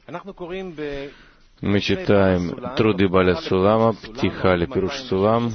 Мы читаем труды Баля Сулама, Птихали Пируш Сулам,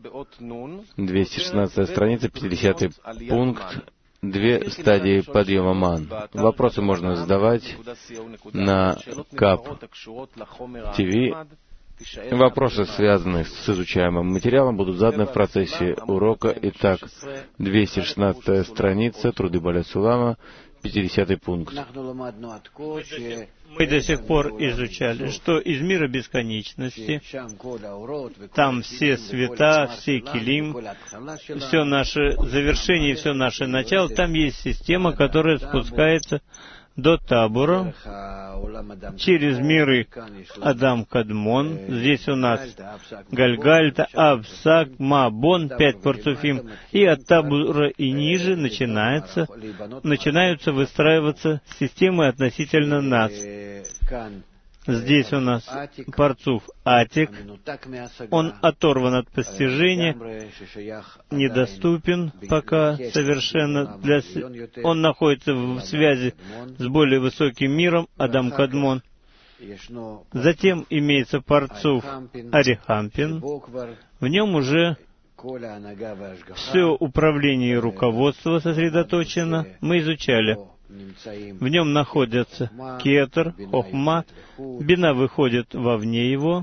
216 страница, 50 пункт, 2 стадии подъема ман. Вопросы можно задавать на КАП ТВ. Вопросы, связанные с изучаемым материалом, будут заданы в процессе урока. Итак, 216 страница, труды Баля Сулама, 50 пункт. Мы до сих пор изучали, что из мира бесконечности, там все света, все килим, все наше завершение, все наше начало, там есть система, которая спускается до табура через миры Адам Кадмон. Здесь у нас Гальгальта, Абсак, Мабон, 5 парцуфим. И от табура и ниже начинаются выстраиваться системы относительно нас. Здесь у нас парцуф Атик, он оторван от постижения, недоступен пока совершенно, он находится в связи с более высоким миром, Адам Кадмон. Затем имеется парцуф Арихампин, в нем уже все управление и руководство сосредоточено, мы изучали. В нем находятся кетер, хохма, бина выходит вовне его,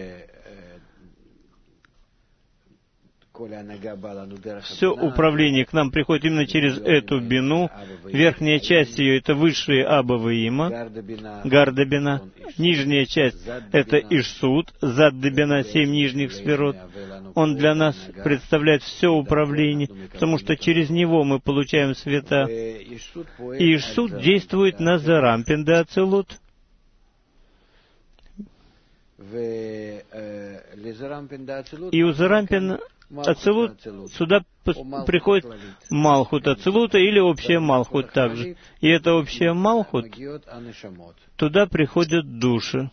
все управление к нам приходит именно через эту бину. Верхняя часть ее — это высшие Абава-Има, Гарда-бина. Нижняя часть — это Ишсуд, Задда-бина, 7 нижних сферот. Он для нас представляет все управление, потому что через него мы получаем света. И Ишсуд действует на Зарампин де Ацилут. И у Зарампин Ацилут сюда приходит Малхут Ацилута или общая Малхут также. И это общая Малхут, туда приходят души.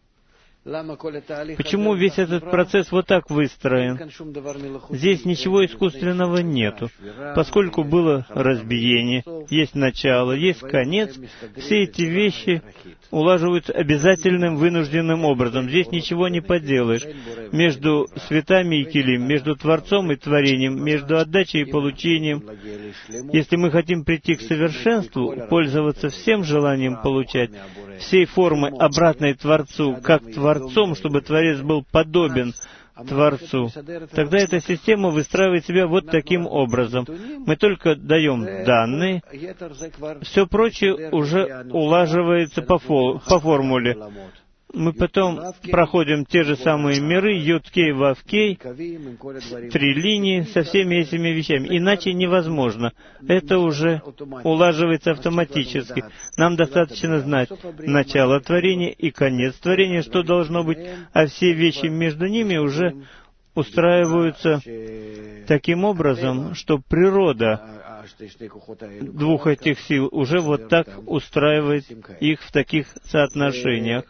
Почему весь этот процесс вот так выстроен? Здесь ничего искусственного нету. Поскольку было разбиение, есть начало, есть конец, все эти вещи улаживаются обязательным вынужденным образом. Здесь ничего не поделаешь. Между светами и килим, между Творцом и Творением, между отдачей и получением. Если мы хотим прийти к совершенству, пользоваться всем желанием получать, всей формы обратной Творцу, как Творцом, чтобы Творец был подобен Творцу, тогда эта система выстраивает себя вот таким образом. Мы только даем данные, все прочее уже улаживается по формуле. Мы потом проходим те же самые миры, Юд-Кей, Вав-Кей, 3 линии со всеми этими вещами. Иначе невозможно. Это уже улаживается автоматически. Нам достаточно знать начало творения и конец творения, что должно быть, а все вещи между ними уже устраиваются таким образом, что природа двух этих сил уже вот так устраивает их в таких соотношениях.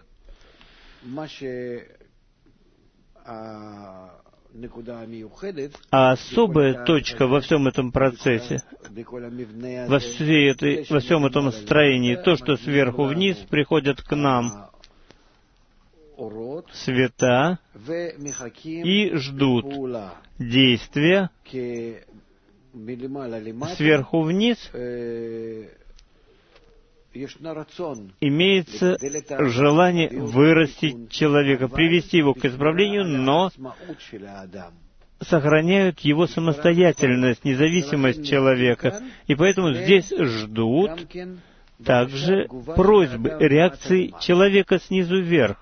А особая точка во всем этом процессе, во всем этом строении, то, что сверху вниз приходят к нам света и ждут действия сверху вниз. Имеется желание вырастить человека, привести его к исправлению, но сохраняют его самостоятельность, независимость человека. И поэтому здесь ждут также просьбы, реакции человека снизу вверх.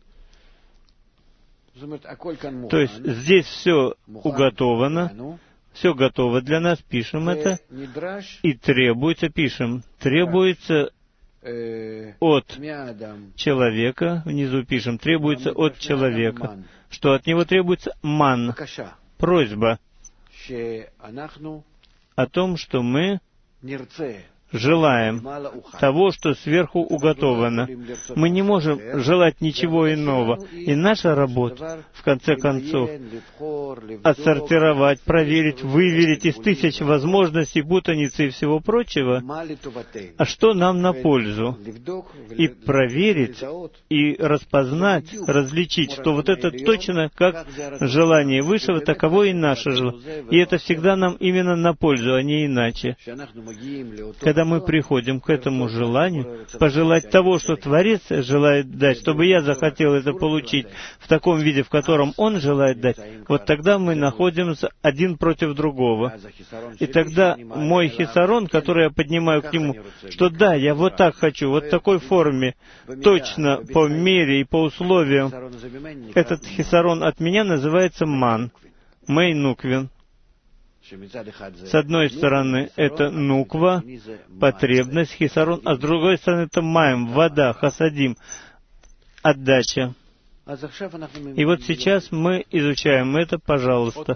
То есть здесь все уготовано, все готово для нас, пишем это, и требуется от человека, внизу пишем, требуется от человека. Что от него требуется? Ман, просьба о том, что мы желаем того, что сверху уготовано. Мы не можем желать ничего иного. И наша работа, в конце концов, отсортировать, проверить, выверить из тысяч возможностей, путаницы и всего прочего, а что нам на пользу, и проверить, и распознать, различить, что вот это точно как желание Высшего, таково и наше желание. И это всегда нам именно на пользу, а не иначе. Когда мы приходим к этому желанию, пожелать того, что Творец желает дать, чтобы я захотел это получить в таком виде, в котором Он желает дать, вот тогда мы находимся один против другого. И тогда мой хисарон, который я поднимаю к нему, что да, я вот так хочу, вот в такой форме, точно по мере и по условиям, этот хисарон от меня называется ман, мэй нуквин. С одной стороны, это нуква, потребность, хисарон, а с другой стороны, это майм, вода, хасадим, отдача. И вот сейчас мы изучаем это, пожалуйста.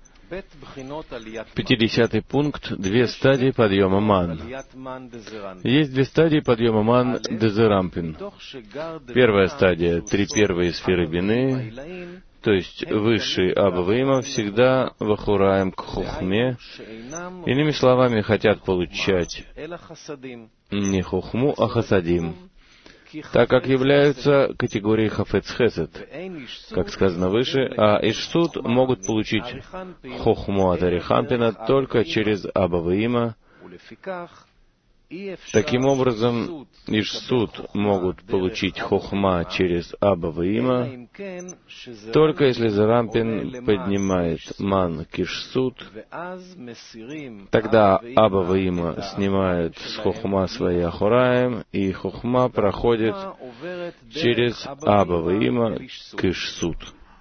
50-й пункт. 2 стадии подъема ман. Есть 2 стадии подъема ман дезерампин. Первая стадия, 3 первые сферы бины, то есть высший Абба-Ваима, всегда вахураем к хухме. Иными словами, хотят получать не хухму, а хасадим, так как являются категорией хафец-хесед, как сказано выше, а ишсут могут получить хохму от Арихампина только через Абба-Ваима. Таким образом, ишсут могут получить хохма через Абба-Ваима, только если Зарампин поднимает ман к ишсут, тогда Абба-Ваима снимает с хохма свои ахураем, и хохма проходит через Абба-Ваима к ишсут.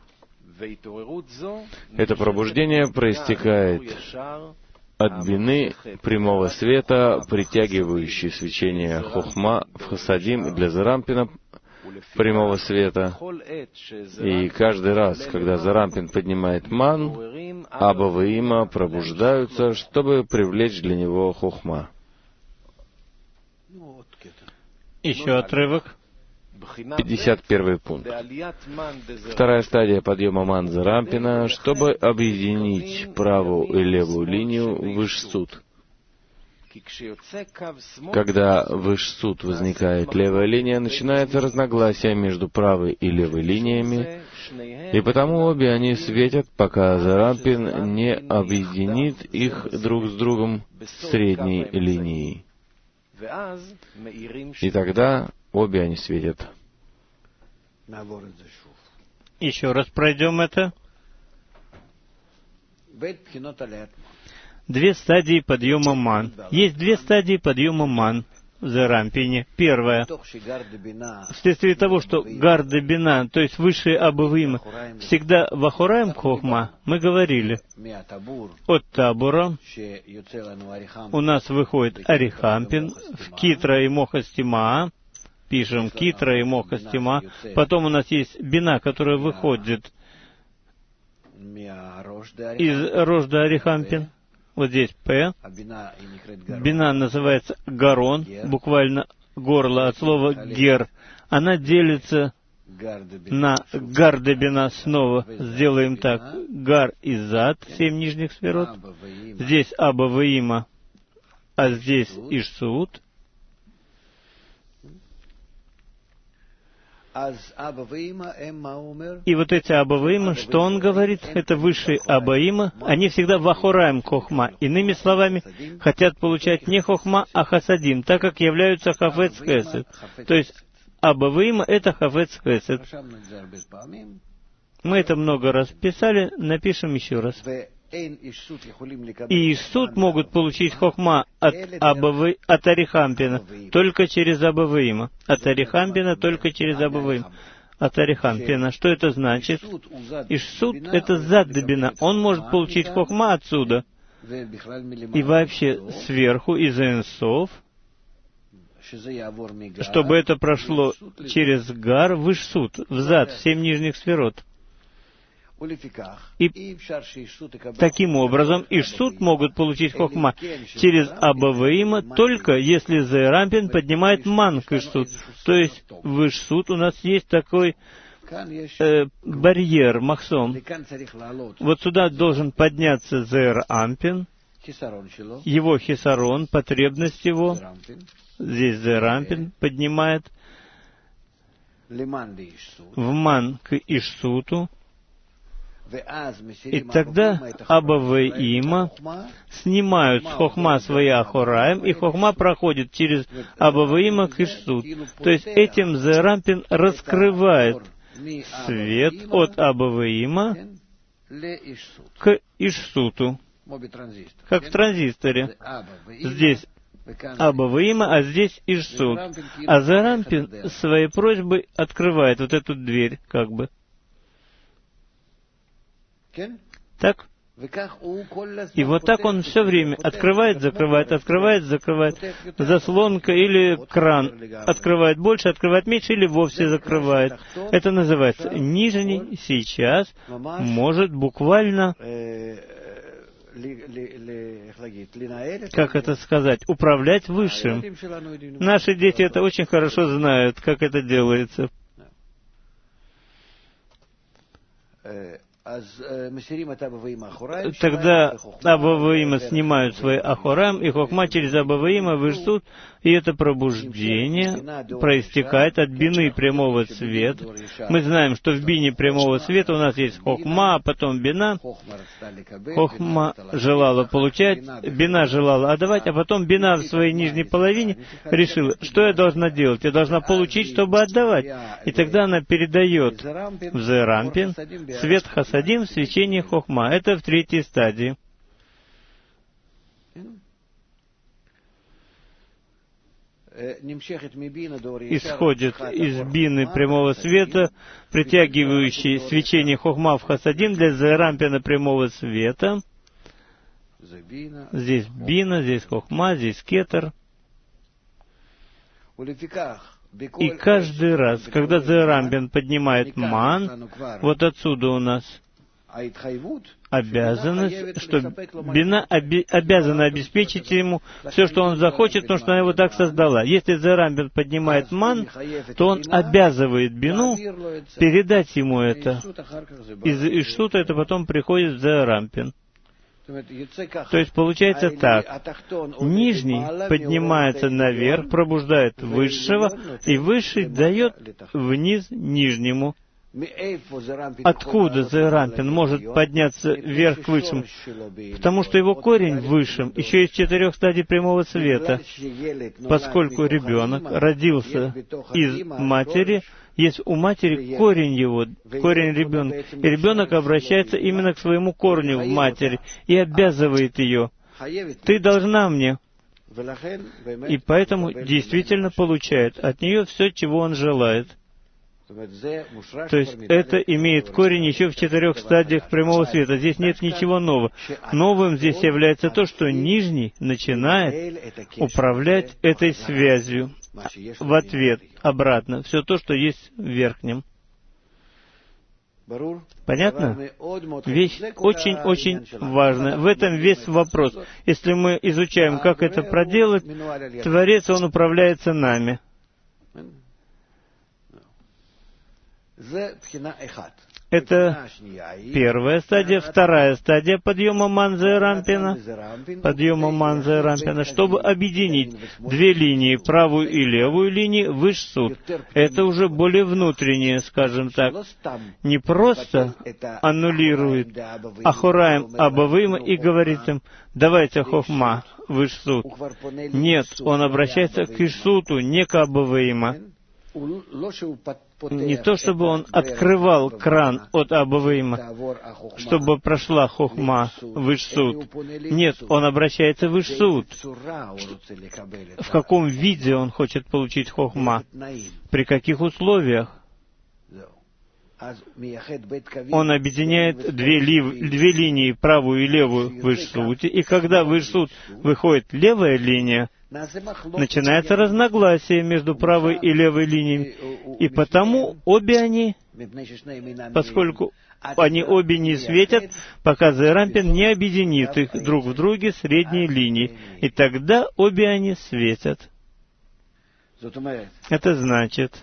Это пробуждение проистекает от бины прямого света, притягивающей свечение хохма в хасадим для Зарампина прямого света. И каждый раз, когда Зарампин поднимает ман, Абба-Ваима пробуждаются, чтобы привлечь для него хохма. Еще отрывок. 51 пункт. Вторая стадия подъема ман Зарампина, чтобы объединить правую и левую линию в ишсут. Когда в ишсут возникает левая линия, начинается разногласие между правой и левой линиями, и потому обе они светят, пока Зарампин не объединит их друг с другом средней линией. И тогда обе они светят. Еще раз пройдем это. 2 стадии подъема ман. Есть 2 стадии подъема ман в Зарампине. Первая. Вследствие того, что гарда бина, то есть высшие Абба-Ваима, всегда вахураем хохма, мы говорили, от табура у нас выходит Арихампин, в Китра и Мохастима, пишем Китра и Мохастима, потом у нас есть бина, которая выходит из рожда Арихампин, вот здесь П. Бина называется Гарон, буквально горло, от слова гер. Она делится на гарда бина снова. Сделаем так. Гар и зад, 7 нижних сферот. Здесь Абба-Ваима, а здесь ишсут. И вот эти Абба-Ваима, что он говорит, это высшие Абба-Ваима, они всегда вахураем хохма. Иными словами, хотят получать не хохма, а хасадим, так как являются хафец-хесед. То есть Абба-Ваима — это хафец-хесед. Мы это много раз писали, напишем еще раз. И ишсут могут получить хохма от Арихампина только через Абба-Ваима. От Арихампина только через Абба-Ваима. От Арихампина. Что это значит? Ишсут — это зад бина. Он может получить хохма отсюда. И вообще сверху, из энсов, чтобы это прошло через гар в ишсут, в зад, в 7 нижних сферот. И таким образом Ишсут могут получить хохма через Аба Ваима, только если Зеэр Анпин поднимает ман к Ишсут. То есть в Ишсут у нас есть такой барьер, махсом. Вот сюда должен подняться Зеэр Анпин, его хисарон, потребность его. Здесь Зеэр Анпин поднимает в ман к Ишсуту. И тогда Аба Ваима снимают с хохма свои Ахораим, и хохма проходит через Аба Ваима к Ишсут. То есть этим Зеэр Анпин раскрывает свет от Аба Ваима к Ишсуту, как в транзисторе. Здесь Аба Ваима, а здесь Ишсут. А Зеэр Анпин своей просьбой открывает вот эту дверь, как бы. Так? И вот так он все время открывает, закрывает, открывает, закрывает. Заслонка или кран открывает больше, открывает меньше или вовсе закрывает. Это называется нижний сейчас может буквально, как это сказать, управлять высшим. Наши дети это очень хорошо знают, как это делается. Тогда Аба Ваима снимают свои Ахораим, и хохма через Аба Ваима в Ишсут, и это пробуждение проистекает от бины прямого света. Мы знаем, что в бине прямого света у нас есть хохма, а потом бина. Хохма желала получать, бина желала отдавать, а потом бина в своей нижней половине решила, что я должна делать? Я должна получить, чтобы отдавать. И тогда она передает в Зеэр Анпин свет хасадим в свечении хохма. Это в третьей стадии. Исходит из бины прямого света, притягивающий свечение хохма в хасадим для Зеэр Анпина прямого света. Здесь бина, здесь хохма, здесь кетер. И каждый раз, когда Зеэр Анпин поднимает ман, вот отсюда у нас обязанность, что бина обязана обеспечить ему все, что он захочет, потому что она его так создала. Если Зеэр Анпин поднимает ман, то он обязывает бину передать ему это. Из Ишсута это потом приходит в Зеэр Анпин. То есть получается так. Нижний поднимается наверх, пробуждает высшего, и высший дает вниз нижнему. Откуда Зеэр Анпин может подняться вверх к высшему? Потому что его корень в высшем, еще из 4 стадий прямого света. Поскольку ребенок родился из матери, есть у матери корень его, корень ребенка. И ребенок обращается именно к своему корню в матери и обязывает ее. Ты должна мне. И поэтому действительно получает от нее все, чего он желает. То есть это имеет корень еще в 4 стадиях прямого света. Здесь нет ничего нового. Новым здесь является то, что нижний начинает управлять этой связью в ответ, обратно. Все то, что есть в верхнем. Понятно? Вещь очень-очень важная. В этом весь вопрос. Если мы изучаем, как это проделать, Творец, Он управляется нами. Это первая стадия. Вторая стадия подъема ман Зеэр Анпина, чтобы объединить две линии, правую и левую линии, в Ишсут. Это уже более внутреннее, скажем так. Не просто аннулирует Ахораим Аба Ваима и говорит им, давайте хохма в Ишсут. Нет, он обращается к Ишсуту, не к Аба Ваима. Не то, чтобы он открывал кран от Аба Ваима, чтобы прошла хохма в Ишсут. Нет, он обращается в Ишсут. В каком виде он хочет получить хохма? При каких условиях? Он объединяет две линии, правую и левую, в Ишсуте, и когда в Ишсут выходит левая линия, начинается разногласие между правой и левой линиями, и потому обе они поскольку они обе не светят, пока Зерампин не объединит их друг в друге средней линией, и тогда обе они светят. Это значит,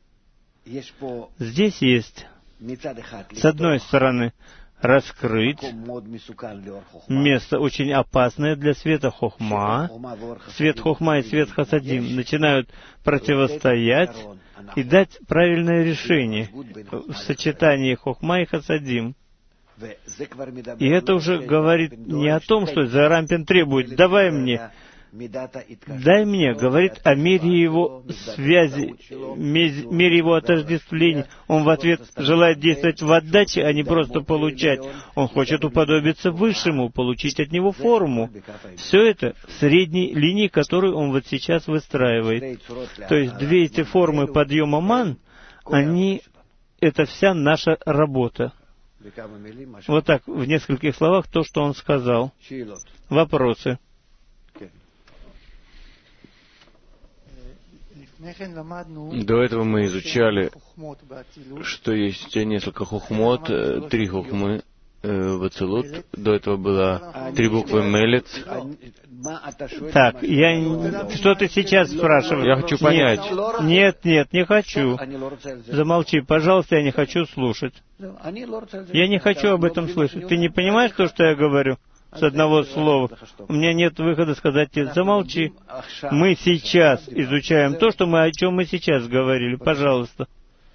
здесь есть, с одной стороны, раскрыть место очень опасное для света Хохма. Свет Хохма и свет Хасадим начинают противостоять и дать правильное решение в сочетании Хохма и Хасадим. И это уже говорит не о том, что Зерампин требует «давай мне», «дай мне», говорит о мере его связи, мере его отождествления. Он в ответ желает действовать в отдаче, а не просто получать. Он хочет уподобиться Высшему, получить от него форму. Все это в средней линии, которую он вот сейчас выстраивает. То есть две эти формы подъема ман, это вся наша работа. Вот так, в нескольких словах, то, что он сказал. Вопросы? До этого мы изучали, что есть несколько хохмот, 3 хохмы в Ацилут. До этого было 3 буквы Мелец. Так, что ты сейчас спрашиваешь? Я хочу понять. Нет, не хочу. Замолчи, пожалуйста, я не хочу слушать. Я не хочу об этом слышать. Ты не понимаешь то, что я говорю? С одного слова. У меня нет выхода сказать тебе, замолчи. Мы сейчас изучаем то, о чем мы сейчас говорили. Пожалуйста.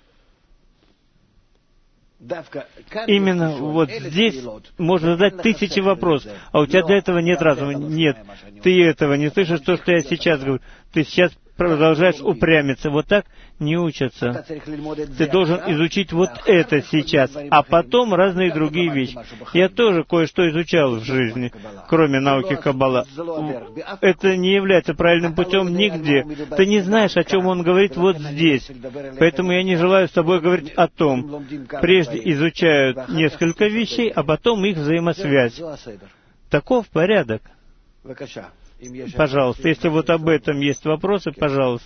Именно вот здесь можно задать 1000 вопросов, а у тебя до этого нет разума. Нет, ты этого не слышишь, то, что я сейчас говорю. Ты сейчас продолжаешь упрямиться. Вот так не учатся. Ты должен изучить вот это сейчас, а потом разные другие вещи. Я тоже кое-что изучал в жизни, кроме науки Каббала. Это не является правильным путем нигде. Ты не знаешь, о чем он говорит вот здесь. Поэтому я не желаю с тобой говорить о том. Прежде изучают несколько вещей, а потом их взаимосвязь. Таков порядок. Пожалуйста, если вот об этом есть вопросы, пожалуйста.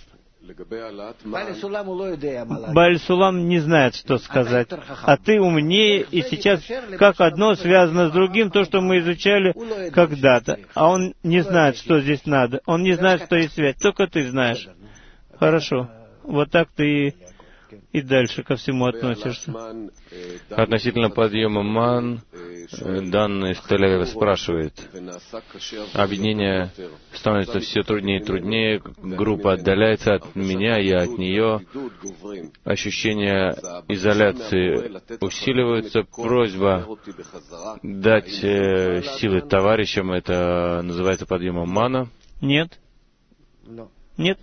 Бааль Сулам не знает, что сказать. А ты умнее, и сейчас как одно связано с другим, то, что мы изучали когда-то. А он не знает, что здесь надо. Он не знает, что есть связь. Только ты знаешь. Хорошо. Вот так ты и дальше ко всему относишься. Относительно подъема ман, Дан из Тель-Авива спрашивает. Объединение становится все труднее и труднее, группа отдаляется от меня, я от нее. Ощущение изоляции усиливается. Просьба дать силы товарищам, это называется подъемом мана? Нет. Нет.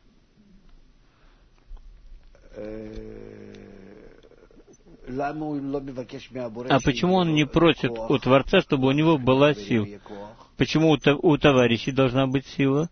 А почему он не просит у Творца, чтобы у него была сила? Почему у товарищей должна быть сила?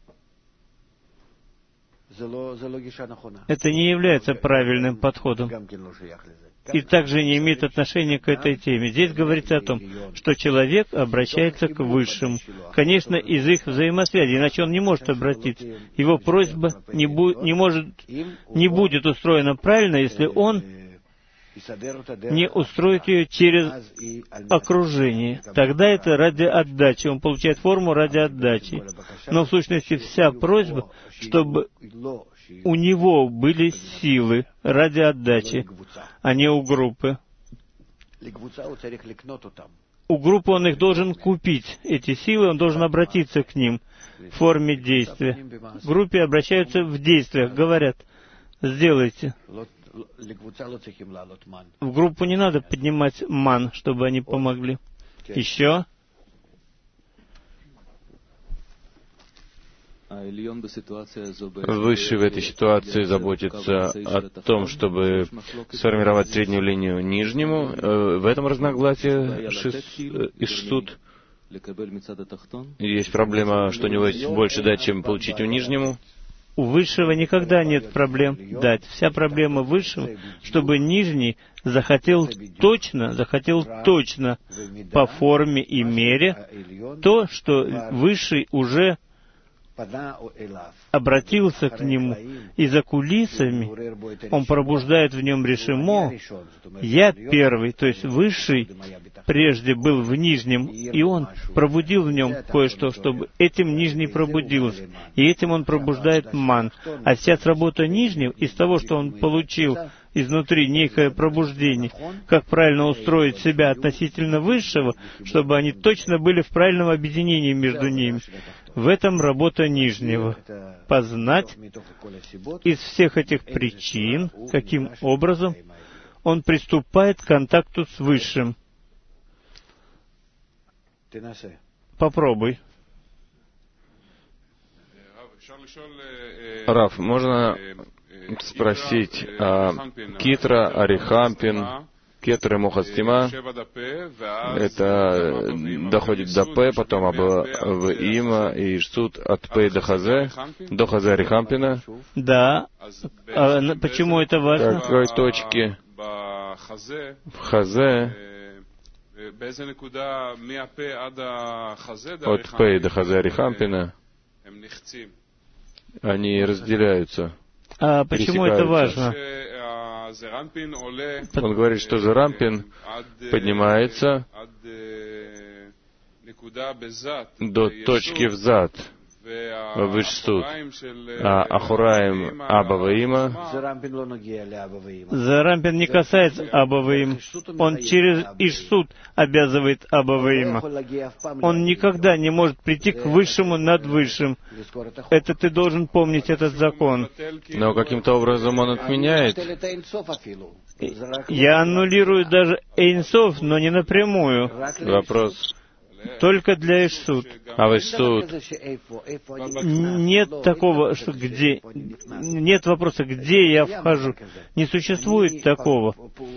Это не является правильным подходом. И также не имеет отношения к этой теме. Здесь говорится о том, что человек обращается к Высшему. Конечно, из их взаимосвязи, иначе он не может обратиться. Его просьба не будет устроена правильно, если он не устроит ее через окружение. Тогда это ради отдачи. Он получает форму ради отдачи. Но в сущности вся просьба, чтобы у него были силы ради отдачи, а не у группы. У группы он их должен купить, эти силы, он должен обратиться к ним в форме действия. В группе обращаются в действиях, говорят, сделайте. В группу не надо поднимать ман, чтобы они помогли. Еще? Высший в этой ситуации заботится о том, чтобы сформировать среднюю линию нижнему. В этом разногласие Ишсут. Есть проблема, что у него есть больше дать, чем получить у нижнему. У Высшего никогда нет проблем дать. Вся проблема Высшего, чтобы Нижний захотел точно по форме и мере то, что Высший уже обратился к нему, и за кулисами он пробуждает в нем решимо. Я первый, то есть высший, прежде был в нижнем, и он пробудил в нем кое-что, чтобы этим нижний пробудился. И этим он пробуждает ман. А сейчас работа нижнего, из того, что он получил изнутри некое пробуждение, как правильно устроить себя относительно высшего, чтобы они точно были в правильном объединении между ними. В этом работа нижнего. Познать из всех этих причин, каким образом он приступает к контакту с высшим. Попробуй. Рав, можно спросить, Китра, Арихампин, Кетра, Мохастима, это доходит до П, потом в Има и Штут от П до Хазе, до Хазе Арихампина. Да. А почему это важно? В какой точке в Хазе от П до Хазе Арихампина они разделяются. А почему это важно? Он говорит, что Зарампин поднимается до точки взад, в Ишсут, а Ахураим Абаваима. Зарампин не касается Абаваим. Он через Ишсут обязывает Абаваима. Он никогда не может прийти к высшему над высшим. Это ты должен помнить, этот закон. Но каким-то образом он отменяет. Я аннулирую даже Эйнсов, но не напрямую. Вопрос. Только для Ишсут. А в Ишсут нет такого, что где... Нет вопроса, где я вхожу. Не существует такого.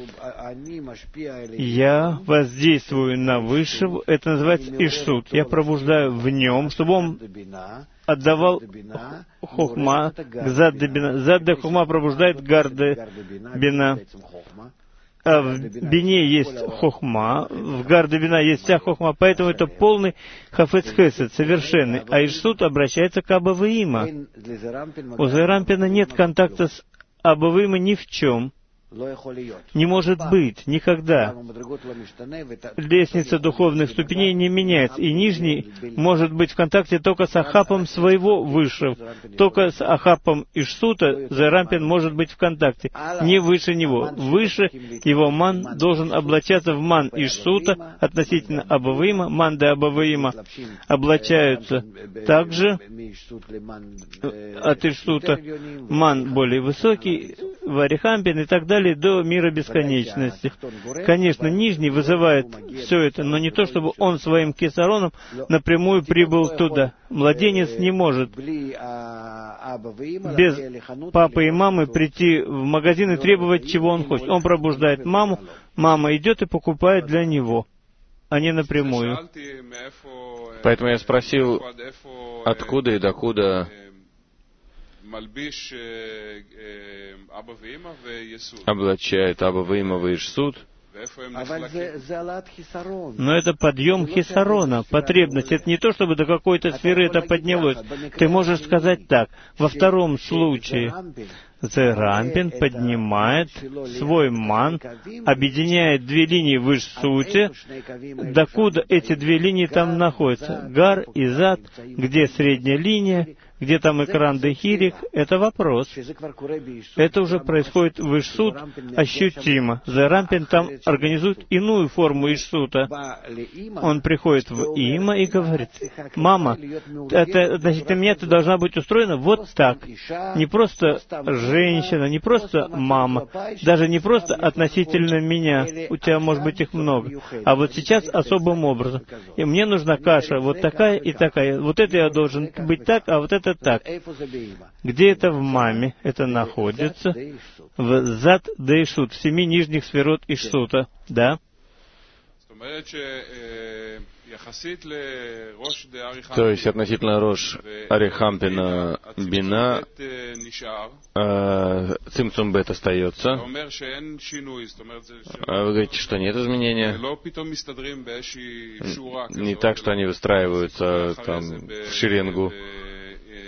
Я воздействую на Высшего, это называется Ишсут. Я пробуждаю в нем, чтобы он отдавал хохма к Задде Бина. Задде хохма пробуждает Гарде Бина. А в Бине есть хохма, в Гарде Бина есть вся хохма, поэтому это полный хафец хесед, совершенный. А Ишсут обращается к Абаваима. У Зарампина нет контакта с Абаваима ни в чем. Не может быть, никогда. Лестница духовных ступеней не меняется, и нижний может быть в контакте только с Ахапом своего высшего. Только с Ахапом Ишсута Зарампин может быть в контакте, не выше него. Выше его ман должен облачаться в ман Ишсута относительно Абаваима. Ман де Абаваима облачаются также от Ишсута. Ман более высокий, в Арихампин и так далее, до мира бесконечности. Конечно, нижний вызывает все это, но не то, чтобы он своим кесароном напрямую прибыл туда. Младенец не может без папы и мамы прийти в магазин и требовать, чего он хочет. Он пробуждает маму, мама идет и покупает для него, а не напрямую. Поэтому я спросил, откуда и докуда облачает Абаваима в Ишсут. Но это подъем хисарона, потребность. Это не то, чтобы до какой-то сферы это поднялось. Ты можешь сказать так. Во втором случае Зарампин поднимает свой ман, объединяет две линии в Ишсуте. Докуда эти две линии там находятся? Гар и Зад, где средняя линия, где там экран Дехирик, это вопрос. Это уже происходит в Ишсут ощутимо. Зарампин там организует иную форму Ишсута. Он приходит в Има и говорит: «Мама, это относительно меня ты должна быть устроена вот так. Не просто женщина, не просто мама, даже не просто относительно меня. У тебя, может быть, их много. А вот сейчас особым образом. И мне нужна каша вот такая и такая. Вот это я должен быть так, а вот это так». Где это в маме? Это находится в Зад де Ишсут, в 7 нижних сферот Ишсута. Да? То есть относительно Рош Арихампина Бина Цимцум Бет остается. Вы говорите, что нет изменения? Не так, что они выстраиваются там в шеренгу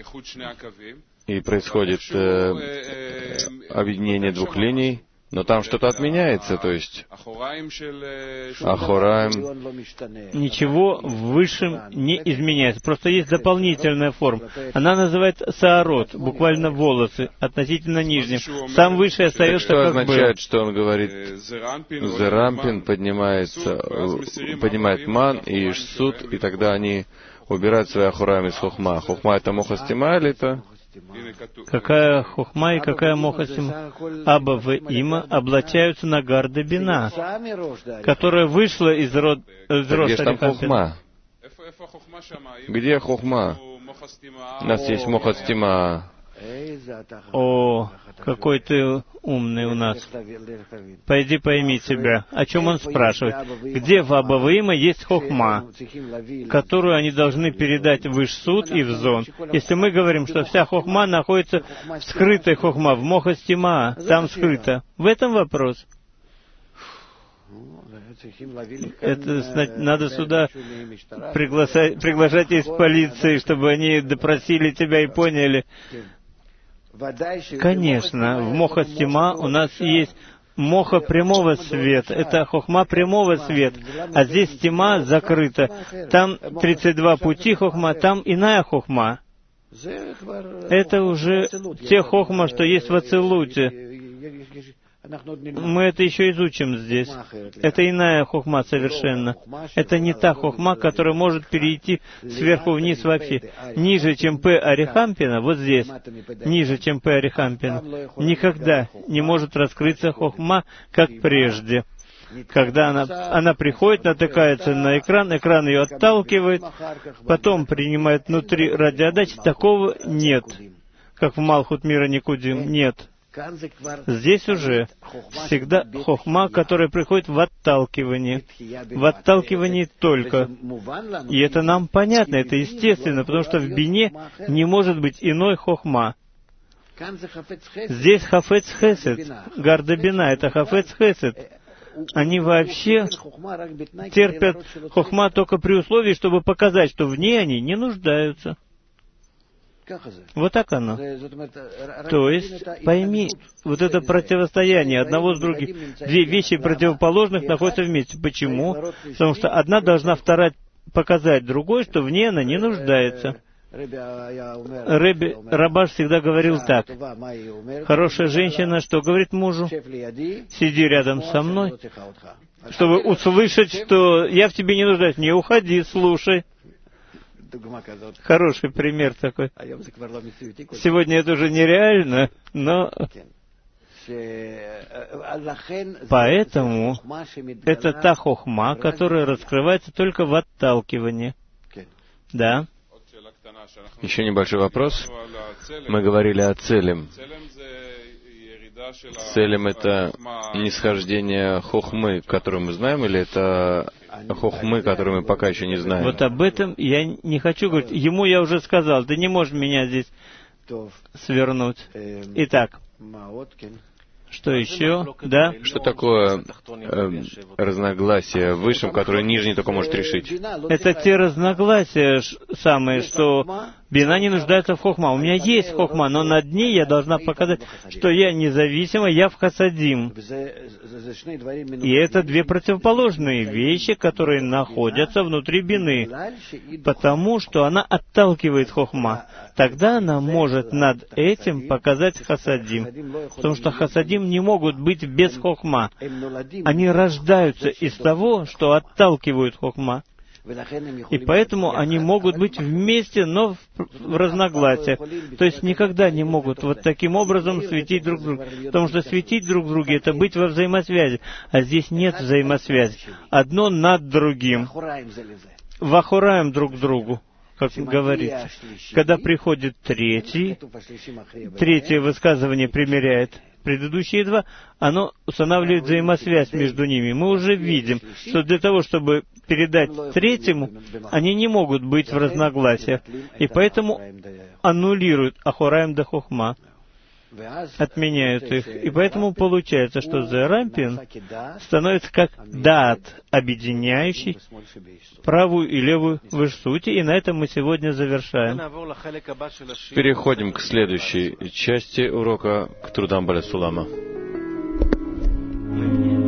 и происходит объединение двух линий, но там что-то отменяется, то есть Ахораим. Ничего в высшем не изменяется, просто есть дополнительная форма. Она называется саарот, буквально волосы, относительно нижним. Сам высший остается что как означает, был. что он говорит, Зерампин поднимает ман и Ишсут, и тогда они убирают свои Ахораим из Хохма. Хохма — это Мохастима или это? Какая хохма и какая мохасима? Аба в Има облачаются на гарда бина, которая вышла из рода Где же там Рихампина. Хохма? Где Хохма? У нас есть Мохастима. О, какой ты умный у нас. Пойди пойми себя. О чем он спрашивает? Где в Аба в Има есть хохма, которую они должны передать в Ишсут и в Зон? Если мы говорим, что вся хохма находится в скрытой хохма, в Мохастима, там скрыто. В этом вопрос. Это надо сюда приглашать из полиции, чтобы они допросили тебя и поняли. Конечно, в Мохастима у нас есть моха прямого света. Это хохма прямого света. А здесь тима закрыта. Там 32 пути хохма, там иная хохма. Это уже те хохма, что есть в Ацилуте. Мы это еще изучим здесь. Это иная хохма совершенно. Это не та хохма, которая может перейти сверху вниз вообще. Ниже, чем П. Арихампина, вот здесь, ниже, чем П. Арихампина, никогда не может раскрыться хохма, как прежде. Когда она приходит, натыкается на экран ее отталкивает, потом принимает внутри радиоотдачи, такого нет. Как в Малхут мира Никудим, нет. Здесь уже всегда хохма, которая приходит в отталкивании. В отталкивании только. И это нам понятно, это естественно, потому что в бине не может быть иной хохма. Здесь хафец хесед, гарда бина, это хафец хесед. Они вообще терпят хохма только при условии, чтобы показать, что в ней они не нуждаются. Вот так оно. То есть, пойми, вот это противостояние одного с другим. Две вещи противоположных находятся вместе. Почему? Потому что одна должна вторая показать другой, что в ней она не нуждается. Ребби Рабаш всегда говорил так. Хорошая женщина, что говорит мужу? Сиди рядом со мной, чтобы услышать, что я в тебе не нуждаюсь. Не уходи, слушай. Хороший пример такой. Сегодня это уже нереально, но... Поэтому это та хохма, которая раскрывается только в отталкивании. Да? Еще небольшой вопрос. Мы говорили о целем. Целем — это нисхождение хохмы, которую мы знаем, или это хохмы, которую мы пока еще не знаем? Вот об этом я не хочу говорить. Ему я уже сказал, ты не можешь меня здесь свернуть. Итак, что еще? Да? Что такое разногласия в высшем, которое нижний только может решить? Это те разногласия самые, что бина не нуждается в хохма. У меня есть хохма, но над ней я должна показать, что я независима, я в хасадим. И это две противоположные вещи, которые находятся внутри бины, потому что она отталкивает хохма. Тогда она может над этим показать хасадим, потому что хасадим не могут быть без хохма. Они рождаются из того, что отталкивают хохма. И поэтому они могут быть вместе, но в разногласиях. То есть никогда не могут вот таким образом светить друг друга. Потому что светить друг друга — это быть во взаимосвязи. А здесь нет взаимосвязи. Одно над другим. Вахураем друг к другу, как говорится. Когда приходит третье высказывание примеряет предыдущие два, оно устанавливает взаимосвязь между ними. Мы уже видим, что для того, чтобы передать третьему, они не могут быть в разногласиях. И поэтому аннулируют Ахураим да Хохма. отменяют их. И поэтому получается, что Зерампин становится как дат, объединяющий правую и левую в Ишсути. И на этом мы сегодня завершаем. Переходим к следующей части урока, к трудам Баля Сулама.